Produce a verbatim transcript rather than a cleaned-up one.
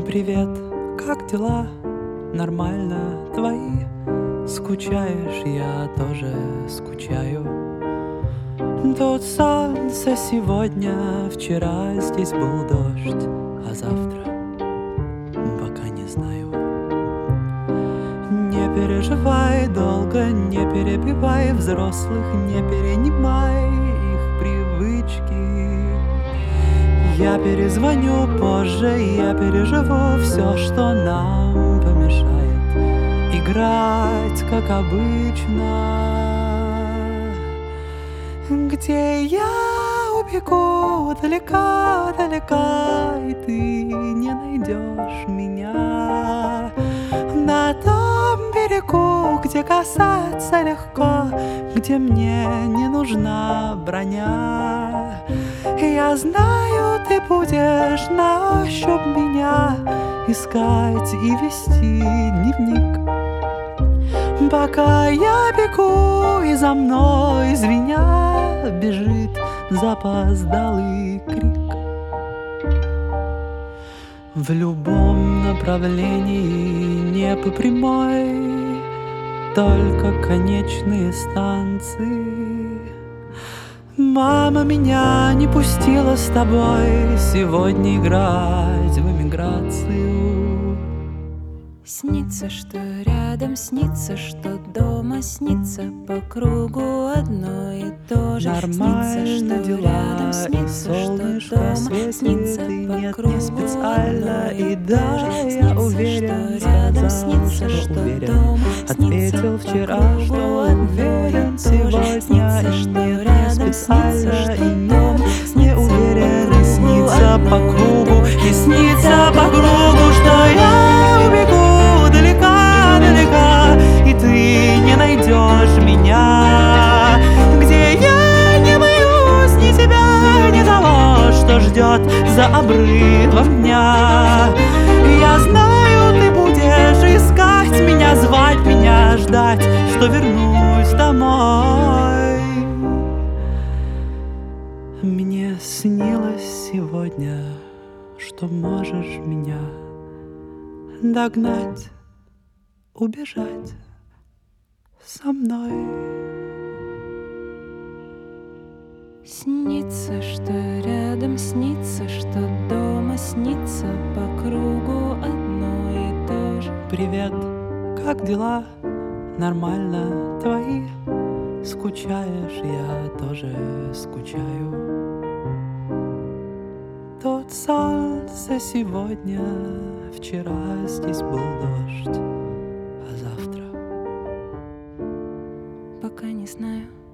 Привет, как дела? Нормально твои? Скучаешь, я тоже скучаю. Тут солнце сегодня, вчера здесь был дождь, а завтра пока не знаю. Не переживай долго, не перебивай взрослых, не перенимай их привычки. Я перезвоню позже, я переживу все, что нам помешает играть, как обычно. Где я убегу далека-далека, и ты не найдешь меня. На том берегу, где касаться легко, где мне не нужна броня. Я знаю, ты будешь на ощупь меня искать и вести дневник. Пока я бегу, и за мной, звеня, бежит запоздалый крик. В любом направлении, не по прямой, только конечные станции. Мама меня не пустила с тобой сегодня играть в эмиграцию. Снится, что рядом, снится, что дома, снится по кругу одно и то же. Нормально снится, что дела, рядом, и снится, солнышко что дома, светит, снится и по нет, кругу не специально, одно и и да, то же. я снится, уверен, что рядом, сказал, снится, что что уверен. дома, Ответил снится вчера, по что кругу одно уверен и то же. сегодня, снится, и что нет, не рядом, специально, снится, и что нет, дома, не снится уверен, по и снится кругу по одно и кругу, то же. и снится по кругу, что я убегу далека-далека, и ты не найдешь меня. Где я не боюсь ни тебя, ни того, что ждет за обрывом дня. Я знаю, ты будешь искать меня, звать меня, ждать, что вернусь домой. Мне снилось сегодня, что можешь меня догнать, убежать со мной. Снится, что рядом, снится, что дома, снится по кругу одно и то же. Привет, как дела? Нормально твои? Скучаешь, я тоже скучаю. Тут солнце сегодня, вчера здесь был дождь, а завтра Пока не знаю.